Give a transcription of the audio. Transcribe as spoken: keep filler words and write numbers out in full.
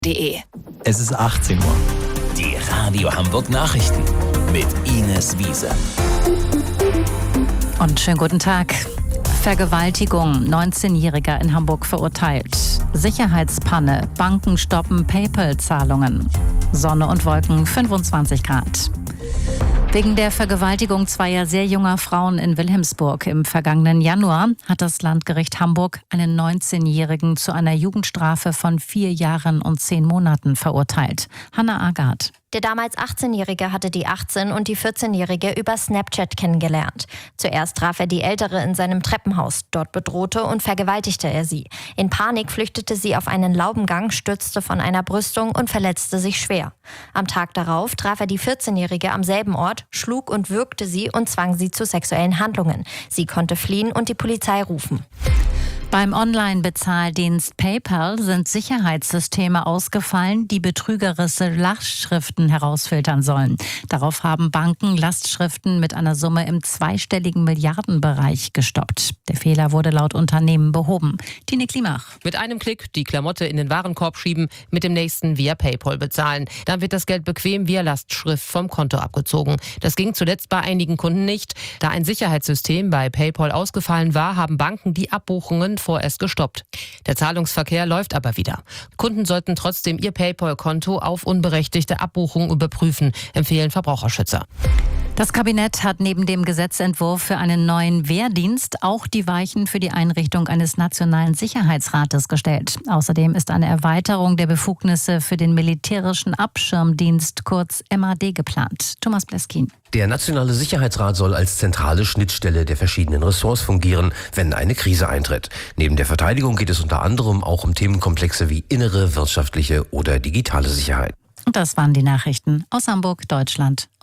punkt de. Es ist achtzehn Uhr. Die Radio Hamburg Nachrichten mit Ines Wiese. Und schönen guten Tag. Vergewaltigung, neunzehnjähriger in Hamburg verurteilt. Sicherheitspanne, Banken stoppen PayPal-Zahlungen. Sonne und Wolken, fünfundzwanzig Grad. Wegen der Vergewaltigung zweier sehr junger Frauen in Wilhelmsburg im vergangenen Januar hat das Landgericht Hamburg einen neunzehnjährigen zu einer Jugendstrafe von vier Jahren und zehn Monaten verurteilt. Hannah Agathe. Der damals achtzehnjährige hatte die achtzehn- und die vierzehnjährige über Snapchat kennengelernt. Zuerst traf er die Ältere in seinem Treppenhaus. Dort bedrohte und vergewaltigte er sie. In Panik flüchtete sie auf einen Laubengang, stürzte von einer Brüstung und verletzte sich schwer. Am Tag darauf traf er die vierzehnjährige am selben Ort, schlug und würgte sie und zwang sie zu sexuellen Handlungen. Sie konnte fliehen und die Polizei rufen. Beim Online-Bezahldienst PayPal sind Sicherheitssysteme ausgefallen, die betrügerische Lastschriften herausfiltern sollen. Darauf haben Banken Lastschriften mit einer Summe im zweistelligen Milliardenbereich gestoppt. Der Fehler wurde laut Unternehmen behoben. Tine Klimach. Mit einem Klick die Klamotte in den Warenkorb schieben, mit dem nächsten via PayPal bezahlen. Dann wird das Geld bequem via Lastschrift vom Konto abgezogen. Das ging zuletzt bei einigen Kunden nicht. Da ein Sicherheitssystem bei PayPal ausgefallen war, haben Banken die Abbuchungen vorerst gestoppt. Der Zahlungsverkehr läuft aber wieder. Kunden sollten trotzdem ihr PayPal-Konto auf unberechtigte Abbuchungen überprüfen, empfehlen Verbraucherschützer. Das Kabinett hat neben dem Gesetzentwurf für einen neuen Wehrdienst auch die Weichen für die Einrichtung eines nationalen Sicherheitsrates gestellt. Außerdem ist eine Erweiterung der Befugnisse für den militärischen Abschirmdienst, kurz M A D, geplant. Thomas Bleskin. Der Nationale Sicherheitsrat soll als zentrale Schnittstelle der verschiedenen Ressorts fungieren, wenn eine Krise eintritt. Neben der Verteidigung geht es unter anderem auch um Themenkomplexe wie innere, wirtschaftliche oder digitale Sicherheit. Und das waren die Nachrichten aus Hamburg, Deutschland.